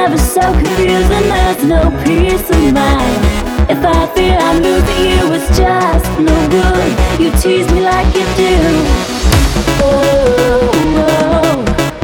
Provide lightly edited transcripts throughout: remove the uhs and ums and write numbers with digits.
Love is so confusing, there's no peace of mind. If I fear I'm losing you, it's just no good. You tease me like you do. Oh, oh, oh.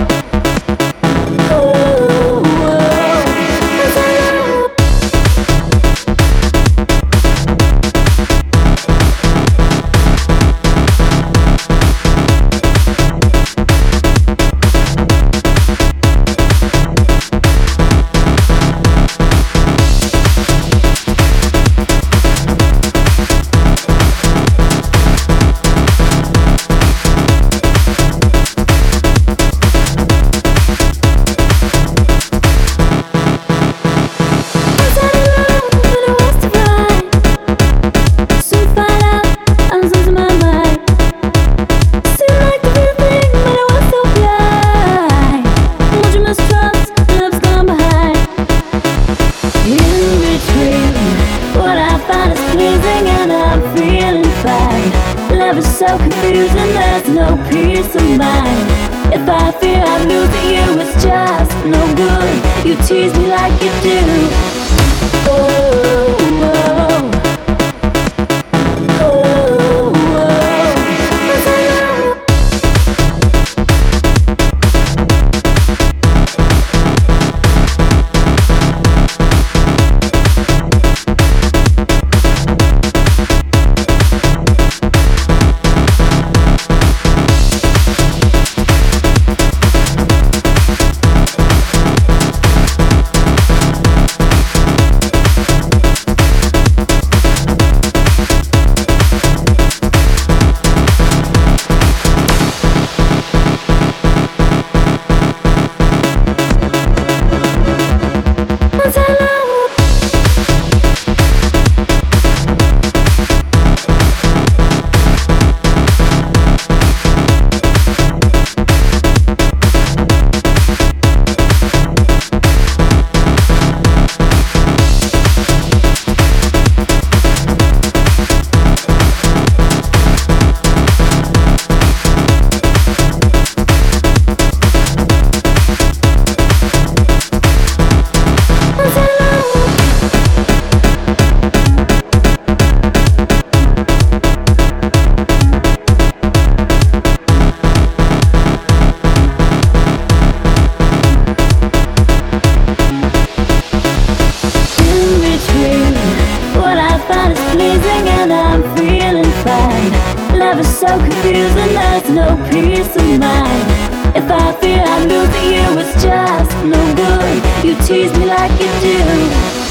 Love is so confusing, there's no peace of mind. If I fear I'm losing you, it's just no good. You tease me like you do. Oh, oh, oh. Love is so confusing, there's no peace of mind. If I fear I'm losing you, it's just no good. You tease me like you do.